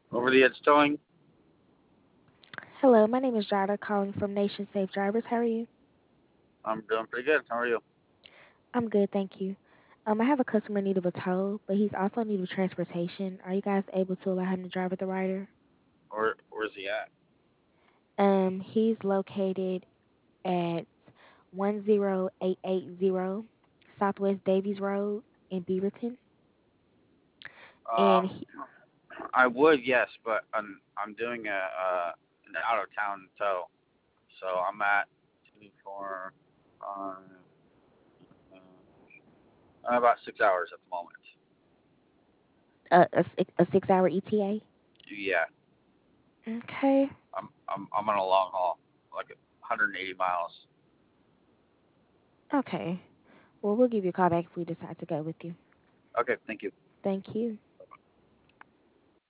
Over the edge towing. Hello, my name is Jada, calling from Nation Safe Drivers. How are you? I'm doing pretty good. How are you? I'm good, thank you. I have a customer in need of a tow, but he's also in need of transportation. Are you guys able to allow him to drive with the rider? Where's he at? He's located at 10880 Southwest Davies Road in Beaverton. And Um, I would, yes, but I'm doing an out of town tow, so I'm at 24, about 6 hours at the moment. a 6 hour ETA? Yeah, Okay. I'm on a long haul, like 180 miles. Okay. Well, we'll give you a call back if we decide to go with you. Okay, thank you. Thank you.